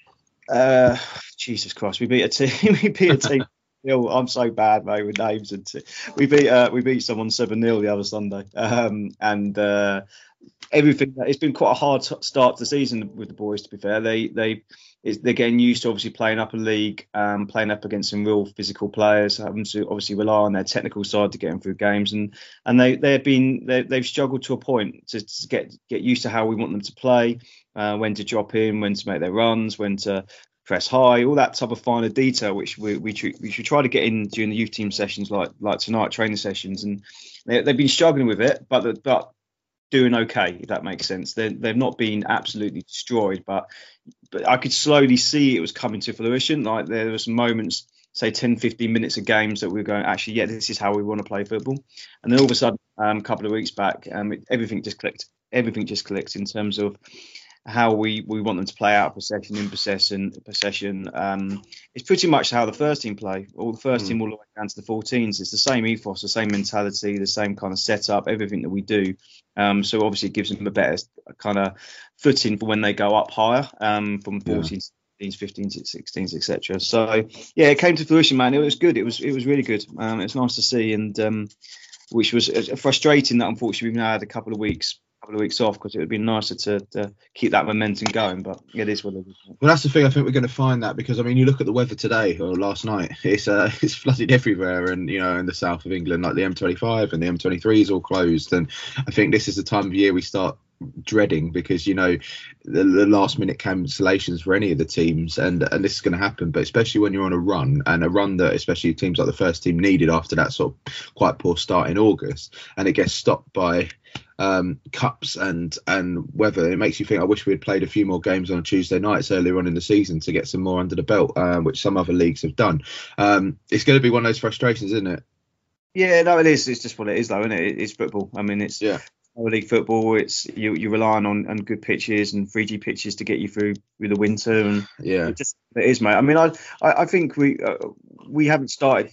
Uh, Jesus Christ, we beat a team. We beat a team. I'm so bad, mate, with names. And t- we beat uh, we beat someone seven nil the other Sunday, um, and uh, everything. It's been quite a hard t- start to the season with the boys. To be fair, they they it's, they're getting used to obviously playing up a league, um, playing up against some real physical players, having to obviously rely on their technical side to get them through games, and and they they've been they, they've struggled to a point to, to get get used to how we want them to play, uh, when to drop in, when to make their runs, when to press high, all that type of finer detail, which we we, tr- we should try to get in during the youth team sessions, like like tonight, training sessions, and they, they've been struggling with it, but the, but doing okay, if that makes sense. They they've not been absolutely destroyed, but but I could slowly see it was coming to fruition. Like there were some moments, say ten, fifteen minutes of games that we were going, actually, yeah, this is how we want to play football, and then all of a sudden, um, a couple of weeks back, um, it, everything just clicked. Everything just clicked in terms of how we, we want them to play out possession in possession possession. Um, it's pretty much how the first team play. All the first mm. team all the way down to the fourteens. It's the same ethos, the same mentality, the same kind of setup, everything that we do. Um, so obviously it gives them a better kind of footing for when they go up higher, um, from fourteens, yeah. fifteens, sixteens, et cetera. So yeah, it came to fruition, man. It was good. It was it was really good. Um, it's nice to see, and um, which was frustrating that unfortunately we've now had a couple of weeks. couple of weeks off, because it would be nicer to, to keep that momentum going, but it is what it is. Well, that's the thing. I think we're going to find that, because I mean, you look at the weather today or last night, it's uh, it's flooded everywhere, and you know, in the south of England, like the M twenty-five and the M twenty-three is all closed, and I think this is the time of year we start dreading, because you know the, the last minute cancellations for any of the teams, and and this is going to happen, but especially when you're on a run, and a run that especially teams like the first team needed after that sort of quite poor start in August, and it gets stopped by um cups and and weather. It makes you think, I wish we had played a few more games on Tuesday nights earlier on in the season to get some more under the belt, um, which some other leagues have done. Um it's going to be one of those frustrations, isn't it? Yeah, no, it is. It's just what it is, though, isn't it? It's football. I mean, it's yeah league football. It's you you're relying on, on good pitches and three G pitches to get you through through the winter, and yeah it just it is, mate. I mean, I I, I think we uh, we haven't started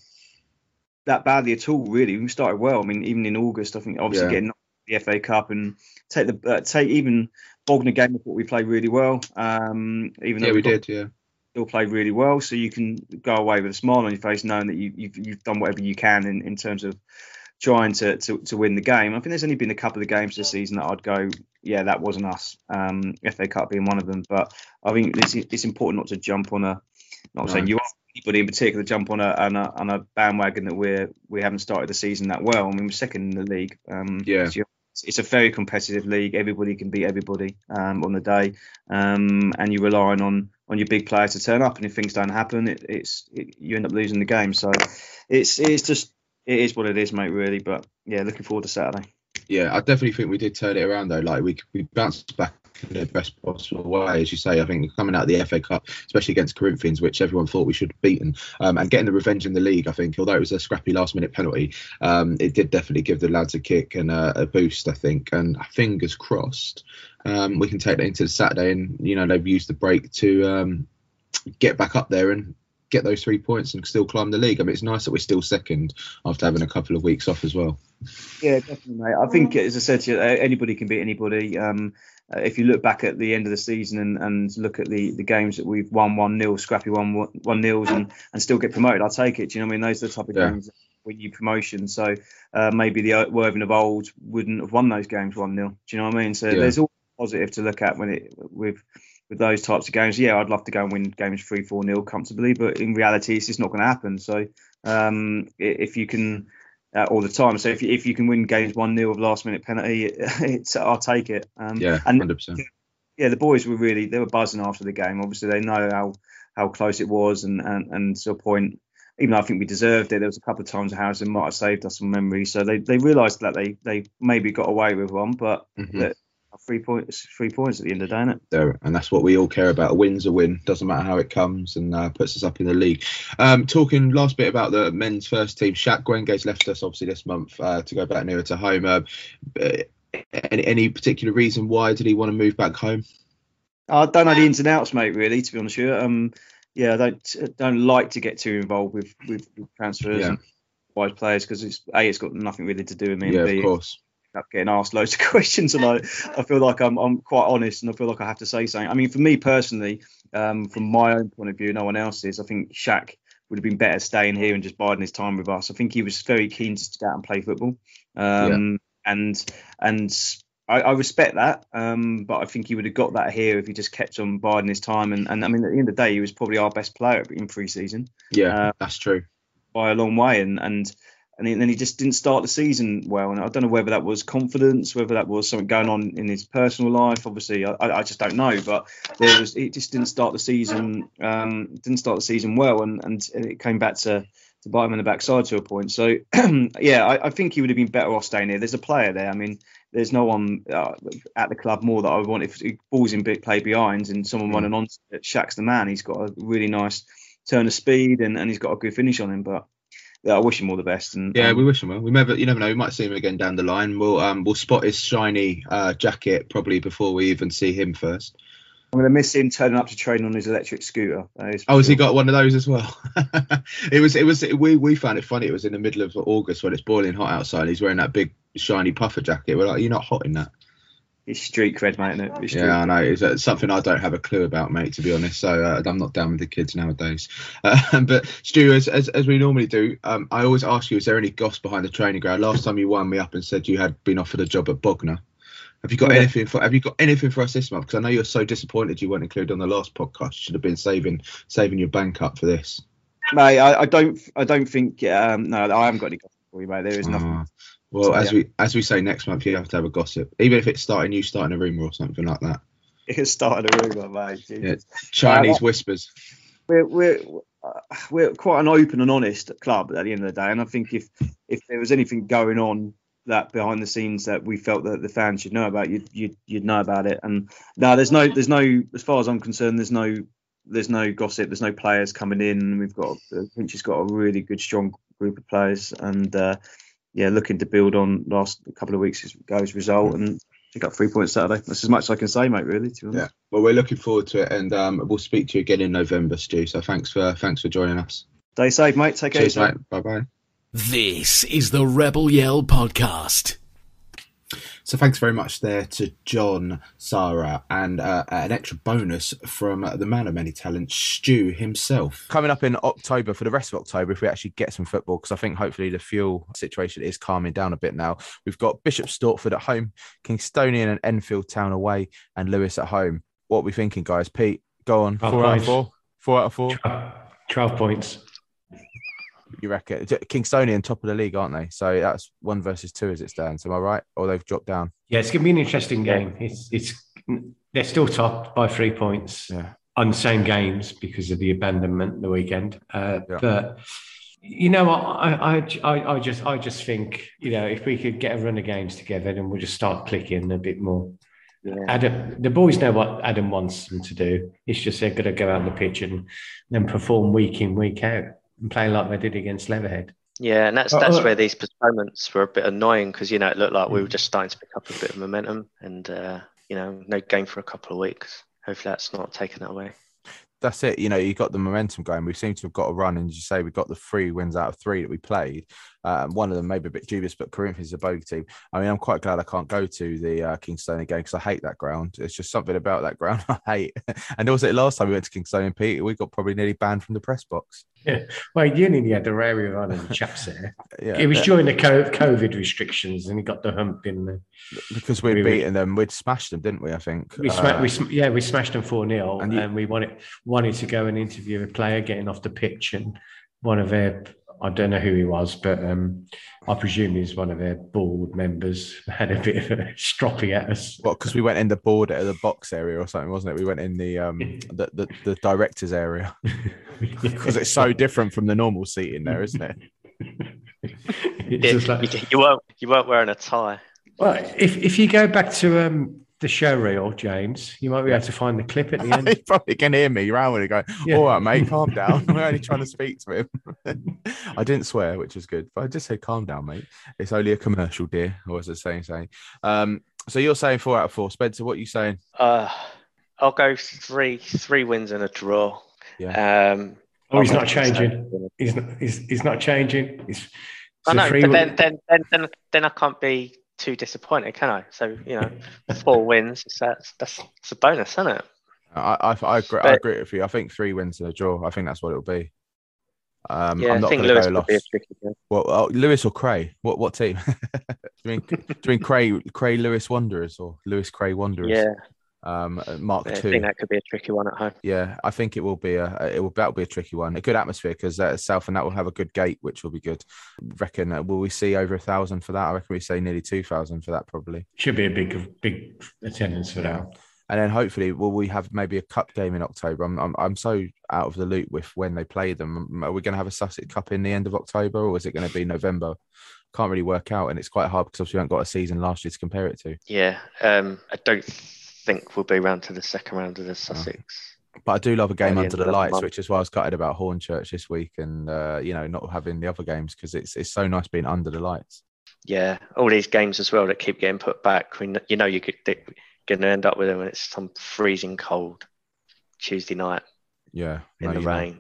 that badly at all, really. We started well. I mean, even in August, I think obviously yeah. getting the F A Cup and take the uh, take even Bognor game, I thought we played really well. Um, even though yeah, we got, did, yeah, still played really well. So you can go away with a smile on your face, knowing that you, you've you've done whatever you can in, in terms of trying to, to to win the game. I think there's only been a couple of games this season that I'd go, yeah, that wasn't us. Um, F A Cup being one of them, but I think it's, it's important not to jump on a. Not no. saying you are. Anybody in particular jump on a, on a on a bandwagon that we're we haven't started the season that well. I mean, we're second in the league. Um, yeah. So it's a very competitive league. Everybody can beat everybody um, on the day, um, and you're relying on on your big players to turn up. And if things don't happen, it, it's it, you end up losing the game. So it's it's just it is what it is, mate. Really, but yeah, looking forward to Saturday. Yeah, I definitely think we did turn it around, though. Like we we bounced back in the best possible way, as you say. I think coming out of the F A Cup, especially against Corinthians, which everyone thought we should have beaten, um, and getting the revenge in the league, I think, although it was a scrappy last minute penalty, um, it did definitely give the lads a kick and a, a boost, I think. And fingers crossed, um, we can take that into the Saturday, and you know they've used the break to um, get back up there and get those three points and still climb the league. I mean, it's nice that we're still second after having a couple of weeks off as well. Yeah, definitely, mate. I think, as I said to you, anybody can beat anybody. Um, uh, if you look back at the end of the season and, and look at the, the games that we've won one nil, scrappy one one nils, and, and still get promoted, I'll take it. Do you know what I mean? Those are the type of yeah. games that win you promotion. So uh, maybe the Worthing of old wouldn't have won those games one nil. Do you know what I mean? So yeah. there's all positive to look at when it with with those types of games. Yeah, I'd love to go and win games three, four nil comfortably, but in reality, it's just not going to happen. So um, if you can. Uh, all the time. So if you, if you can win games one nil with last minute penalty, it, it's I'll take it. Um, yeah, and, one hundred percent. Yeah, the boys were really they were buzzing after the game. Obviously, they know how, how close it was, and, and, and to a point, even though I think we deserved it, there was a couple of times Harrison might have saved us from memory. So they, they realised that they, they maybe got away with one, but mm-hmm. that three points three points at the end of the day, isn't it? There, and that's what we all care about. A win's a win, doesn't matter how it comes, and uh, puts us up in the league. Um, talking last bit about the men's first team, Shaq Gwenga's left us obviously this month uh, to go back nearer to home. Uh, any, any particular reason why did he want to move back home? I don't know the ins and outs, mate, really, to be honest with you. Um, yeah, I don't don't like to get too involved with, with, with transfers yeah. and wise players, because it's A, it's got nothing really to do with me. Yeah, and B, of course. up getting asked loads of questions, and I, I feel like I'm I'm quite honest, and I feel like I have to say something. I mean, for me personally, um, from my own point of view, no one else's, I think Shaq would have been better staying here and just biding his time with us. I think he was very keen to get out and play football, um, yeah. and and I, I respect that, um, but I think he would have got that here if he just kept on biding his time. And, and I mean, at the end of the day, he was probably our best player in pre-season. Yeah, uh, that's true. By a long way, and and and then he just didn't start the season well. And I don't know whether that was confidence, whether that was something going on in his personal life. Obviously, I, I just don't know. But there was, he just didn't start the season, um, didn't start the season well, and and it came back to. to bite him in the backside to a point. So, yeah, I, I think he would have been better off staying here. There's a player there. I mean, there's no one uh, at the club more that I would want if he balls in big play behind and someone mm. running on. Shaq's the man. He's got a really nice turn of speed and, and he's got a good finish on him. But yeah, I wish him all the best. And yeah, um, we wish him well. We never, you never know. We might see him again down the line. We'll um, we'll spot his shiny uh, jacket probably before we even see him first. I'm going to miss him turning up to train on his electric scooter. Oh, has he got one of those as well? it was, it was. We we found it funny. It was in the middle of August when it's boiling hot outside. He's wearing that big shiny puffer jacket. We're like, you're not hot in that. It's street cred, mate, isn't it? Yeah, I know. It's uh, something I don't have a clue about, mate, to be honest. So uh, I'm not down with the kids nowadays. Uh, but Stu, as, as as we normally do, um, I always ask you, is there any goss behind the training ground? Last time you wound me up and said you had been offered a job at Bognor. Have you got yeah. anything for? Have you got anything for us this month? Because I know you're so disappointed you weren't included on the last podcast. You should have been saving saving your bank up for this. Mate, I, I don't. I don't think. Um, no, I haven't got any gossip for you, mate. There is nothing. Uh, well, so, as yeah. we as we say next month, you have to have a gossip, even if it's starting you starting a rumour or something like that. It's starting a rumour, mate. Yeah. Chinese uh, whispers. We're we're uh, we're quite an open and honest club at the end of the day, and I think if if there was anything going on that behind the scenes that we felt that the fans should know about, you'd you'd, you'd know about it. And no, there's no there's no as far as I'm concerned, there's no there's no gossip, there's no players coming in. We've got Finch has got a really good strong group of players, and uh, yeah, looking to build on last couple of weeks goes result and pick up three points Saturday. That's as much as I can say, mate. Really, to be honest. Yeah. Well, we're looking forward to it, and um, we'll speak to you again in November, Stu. So thanks for thanks for joining us. Stay safe, mate. Take care. Cheers, mate. Bye bye. This is the Rebel Yell podcast. So thanks very much there to John, Sarah, and uh, an extra bonus from the man of many talents, Stu himself. Coming up in October, for the rest of October, if we actually get some football, because I think hopefully the fuel situation is calming down a bit now. We've got Bishop Stortford at home, Kingstonian and Enfield Town away, and Lewis at home. What are we thinking, guys? Pete, go on. Twelve four points. out of four? Four out of four? twelve points. You reckon? Kingstonian top of the league, aren't they? So that's one versus two as it stands. Am I right? Or they've dropped down? Yeah, it's going to be an interesting game. It's it's they're still top by three points yeah. on the same games because of the abandonment the weekend. Uh, yeah. But you know, I, I I I just I just think, you know, if we could get a run of games together, then we'll just start clicking a bit more. Yeah. Adam, the boys know what Adam wants them to do. It's just they're going to go out on the pitch and then perform week in, week out. And play like they did against Leatherhead. Yeah, and that's that's where these postponements were a bit annoying because, you know, it looked like we were just starting to pick up a bit of momentum and, uh, you know, no game for a couple of weeks. Hopefully that's not taking that away. That's it. You know, you got the momentum going. We seem to have got a run. And as you say, we got the three wins out of three that we played. Um, one of them maybe a bit dubious, but Corinthians is a bogey team. I mean, I'm quite glad I can't go to the uh, Kingstonian game because I hate that ground. It's just something about that ground I hate. And also, last time we went to Kingstonian, Pete, we got probably nearly banned from the press box. Yeah, well, you nearly had the area on and the chaps there. yeah, it was yeah. during the COVID restrictions, and he got the hump in there because we'd we beaten were, them. We'd smashed them, didn't we? I think we, sma- uh, we sm- yeah, we smashed them four nil, and, and we wanted wanted to go and interview a player getting off the pitch, and one of their, I don't know who he was, but um, I presume he's one of their board members, had a bit of a stroppy at us. Well, because we went in the board at the box area or something, wasn't it? We went in the um the, the, the directors area because it's so different from the normal seating there, isn't it? It like, you weren't you weren't wearing a tie. Well, if if you go back to um. the show reel, James, you might be able to find the clip at the end. He probably can hear me around and go, yeah. All right, mate, calm down. We're only trying to speak to him. I didn't swear, which is good, but I just said, calm down, mate. It's only a commercial, dear. Or was I saying, saying? Um, so you're saying four out of four. Spencer, what are you saying? Uh, I'll go three, three wins and a draw. Yeah. Um, oh, he's not changing. He's not, he's, he's not changing. He's, I know, but then, then, then, then, then I can't be too disappointed, can I? So, you know, four wins, that's, that's, that's a bonus, isn't it? I, I, I, agree, but, I agree with you. I think three wins and a draw. I think that's what it'll be. Um, yeah, I'm not I think going to Lewis go would be a lost. tricky game. Well, oh, Lewis or Cray? What what team? do you mean do you mean Cray Cray Lewis Wanderers or Lewis Cray Wanderers? Yeah. Um, Mark yeah, two. I think that could be a tricky one at home. Yeah, I think it will be a it will that'll be a tricky one. A good atmosphere because uh, South and that will have a good gate, which will be good. Reckon uh, will we see over a thousand for that? I reckon we say nearly two thousand for that probably. Should be a big big attendance for that. And then hopefully, will we have maybe a cup game in October? I'm, I'm I'm so out of the loop with when they play them. Are we going to have a Sussex Cup in the end of October, or is it going to be November? Can't really work out, and it's quite hard because obviously we haven't got a season last year to compare it to. Yeah, um, I don't think we'll be round to the second round of the Sussex. Oh. But I do love a game the under the, the lights, month. which is why I was gutted about Hornchurch this week, and uh, you know, not having the other games because it's it's so nice being under the lights. Yeah, all these games as well that keep getting put back. We, you know, you could. They, going to end up with them when it's some freezing cold Tuesday night. Yeah, in no, the rain.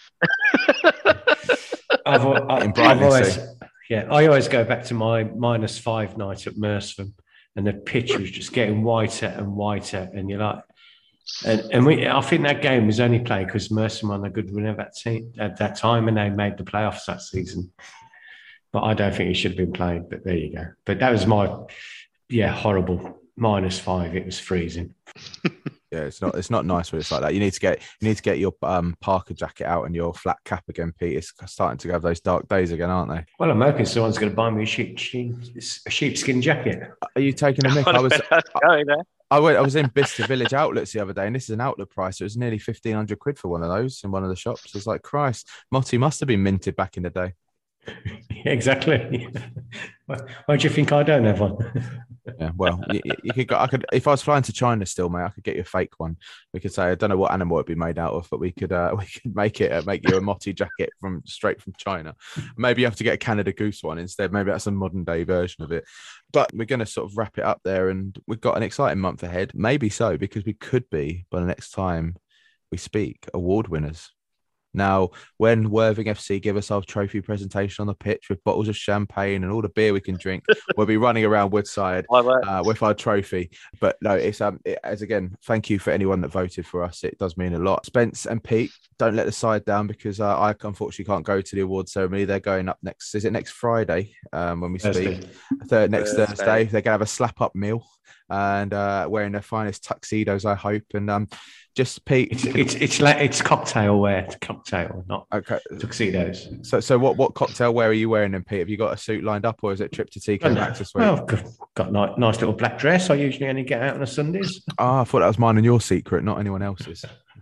I've, I've, I've always, yeah, I always go back to my minus five night at Merstham, and the pitch was just getting whiter and whiter, and you're like, and, and we, I think that game was only played because Merstham won a good win at that team at that time, and they made the playoffs that season. But I don't think it should have been played. But there you go. But that was my, yeah, horrible. Minus five, it was freezing. Yeah, it's not it's not nice when it's like that. You need to get you need to get your um, Parker jacket out and your flat cap again, Pete. It's starting to have those dark days again, aren't they? Well, I'm hoping someone's going to buy me a sheep a sheepskin jacket. Are you taking a mick? I was I, I went I was in Bicester Village Outlets the other day, and this is an outlet price. It was nearly fifteen hundred quid for one of those in one of the shops. I was like, Christ, Motti must have been minted back in the day. Yeah, exactly. Why do you think I don't have one? Yeah, well, you, you could go. I could if I was flying to China still, mate. I could get you a fake one. We could say I don't know what animal it'd be made out of, but we could uh, we could make it uh, make you a Motti jacket from straight from China. Maybe you have to get a Canada Goose one instead. Maybe that's a modern day version of it. But we're going to sort of wrap it up there, and we've got an exciting month ahead. Maybe so because we could be by the next time we speak award winners. Now, when Worthing F C give us our trophy presentation on the pitch with bottles of champagne and all the beer we can drink, we'll be running around Woodside uh, with our trophy. But no, it's um, it, as again, thank you for anyone that voted for us. It does mean a lot. Spence and Pete, don't let the side down because uh, I unfortunately can't go to the award ceremony. They're going up next. Is it next Friday um, when we Thursday. speak? Third, next Thursday. Thursday. They're gonna have a slap up meal and uh, wearing their finest tuxedos, I hope. And um. Just Pete, it's it's it's like it's cocktail wear, it's cocktail, not okay. tuxedos. So, so what what cocktail wear are you wearing, then, Pete? Have you got a suit lined up, or is it trip to T K Maxx this week? Well, I've got, got a nice little black dress. I usually only get out on the Sundays. Oh, I thought that was mine and your secret, not anyone else's.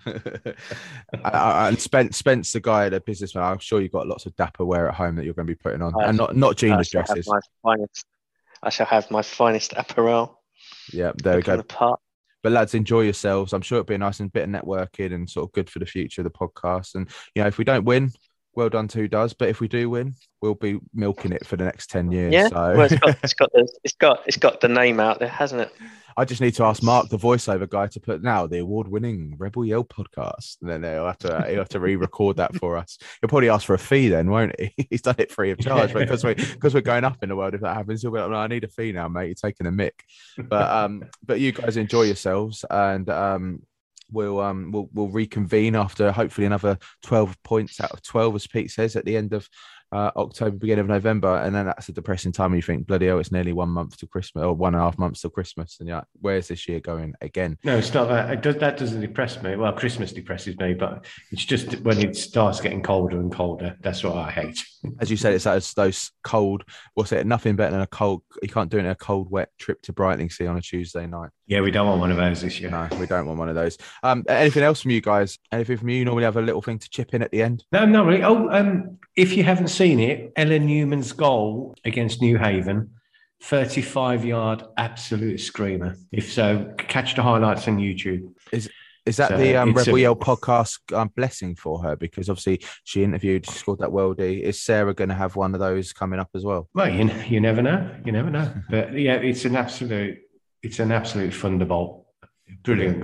And Spence, Spence, the guy, the businessman. I'm sure you've got lots of dapper wear at home that you're going to be putting on, I, and not not jeans dresses. My finest, I shall have my finest apparel. Yeah, there we go. The But lads, enjoy yourselves. I'm sure it'll be a nice and bit of networking and sort of good for the future of the podcast. And, you know, if we don't win, well done to who does. But if we do win, we'll be milking it for the next ten years. Yeah, so. well, it's got, it's got the it's got it's got the name out there, hasn't it? I just need to ask Mark, the voiceover guy, to put now the award-winning Rebel Yell podcast, and then he'll have to he'll have to re-record that for us. He'll probably ask for a fee then, won't he? He's done it free of charge, but because we because we're going up in the world, if that happens, he'll be like, no, I need a fee now, mate. You're taking a mick. But um, but you guys enjoy yourselves, and um, we'll um we'll we'll reconvene after hopefully another twelve points out of twelve, as Pete says, at the end of. Uh, October, beginning of November, and then that's a depressing time. And you think, bloody hell, it's nearly one month to Christmas, or one and a half months till Christmas, and you're like, where's this year going again? No, it's not that. It does, that doesn't depress me. Well, Christmas depresses me, but it's just when it starts getting colder and colder. That's what I hate. As you said, it's those, those cold. What's it? Nothing better than a cold. You can't do it in a cold, wet trip to Brightlingsea on a Tuesday night. Yeah, we don't want one of those this year. No, we don't want one of those. Um, anything else from you guys? Anything from you? You normally have a little thing to chip in at the end. No, not really. Oh, um, if you haven't seen it, Ellen Newman's goal against New Haven, thirty-five yard absolute screamer. If so, catch the highlights on YouTube. Is is that so the um, Rebel a... Yell podcast um, blessing for her? Because obviously she interviewed, she scored that worldie. Is Sarah going to have one of those coming up as well? Well, you, you never know. You never know. But yeah, it's an absolute, it's an absolute thunderbolt. Brilliant goal.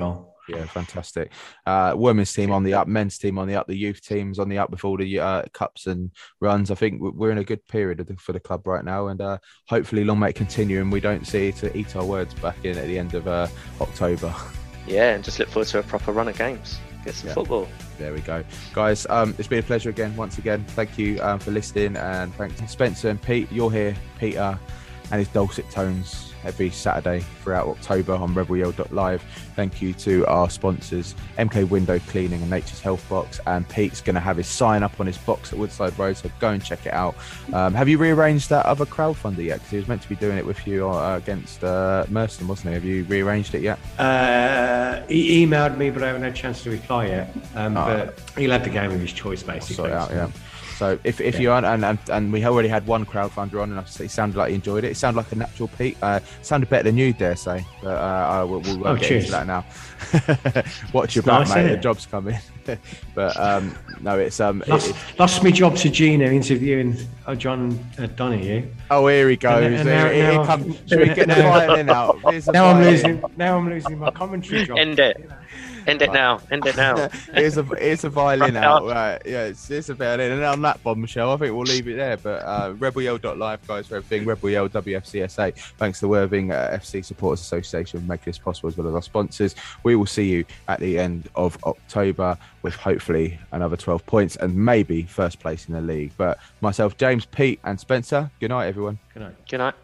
Yeah, fantastic. Uh, women's team on the up, men's team on the up, the youth teams on the up with all the uh, cups and runs. I think we're in a good period for the club right now, and uh, hopefully long may it continue and we don't see to eat our words back in at the end of uh, October. Yeah, and just look forward to a proper run of games. Get some yeah. football. There we go. Guys, um, it's been a pleasure again, once again. Thank you um, for listening, and thanks to Spencer and Pete. You're here, Peter, and his dulcet tones every Saturday throughout October on rebel yell dot live. Thank you to our sponsors, M K Window Cleaning and Nature's Health Box, and Pete's going to have his sign up on his box at Woodside Road, so go and check it out. Um, have you rearranged that other crowdfunder yet? Because he was meant to be doing it with you uh, against uh, Merstham, wasn't he? Have you rearranged it yet? Uh, he emailed me, but I haven't had a chance to reply yet. Um, oh. But he'll have the game of his choice, basically. Sort it out, yeah. So if, if yeah. you aren't, and, and and we already had one crowdfunder on, and it sounded like he enjoyed it. It sounded like a natural Pete. Uh, sounded better than you, dare say. But uh, we'll, we'll oh, get cheers. into that now. Watch your it's back, nice, mate. The job's coming. But um, no, it's um. Lost, it, lost my job to Gina interviewing oh, John uh, Donahue. Oh, here he goes. And, and now, here, now, come, should we get the violin out? Now I'm losing. Now I'm losing my commentary job. End it. End it now. End it now. here's a here's a violin out. Right. Yeah, it's, it's a violin. And on that bombshell, I think we'll leave it there. But uh, rebel yell dot live, guys, for everything. Rebel Yell, W F C S A. Thanks to Worthing uh, F C Supporters Association for making this possible, as well as our sponsors. We will see you at the end of October with hopefully another twelve points and maybe first place in the league. But myself, James, Pete, and Spencer. Good night, everyone. Good night. Good night.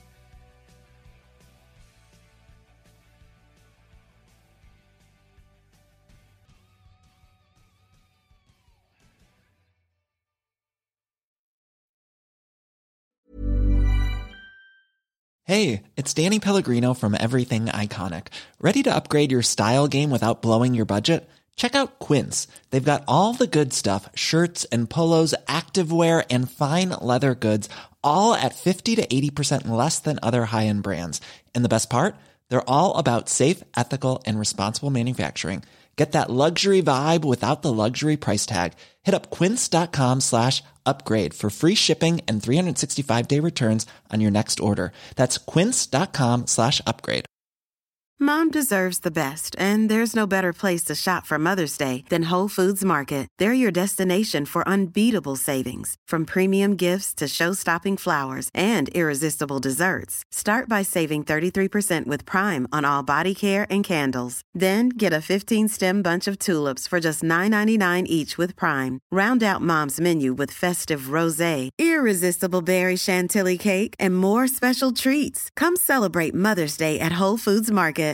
Hey, it's Danny Pellegrino from Everything Iconic. Ready to upgrade your style game without blowing your budget? Check out Quince. They've got all the good stuff, shirts and polos, activewear, and fine leather goods, all at fifty to eighty percent less than other high-end brands. And the best part? They're all about safe, ethical, and responsible manufacturing. Get that luxury vibe without the luxury price tag. Hit up quince.com slash upgrade for free shipping and three sixty-five day returns on your next order. That's quince.com slash upgrade. Mom deserves the best, and there's no better place to shop for Mother's Day than Whole Foods Market. They're your destination for unbeatable savings, from premium gifts to show-stopping flowers and irresistible desserts. Start by saving thirty-three percent with Prime on all body care and candles. Then get a fifteen-stem bunch of tulips for just nine ninety-nine each with Prime. Round out Mom's menu with festive rosé, irresistible berry chantilly cake, and more special treats. Come celebrate Mother's Day at Whole Foods Market.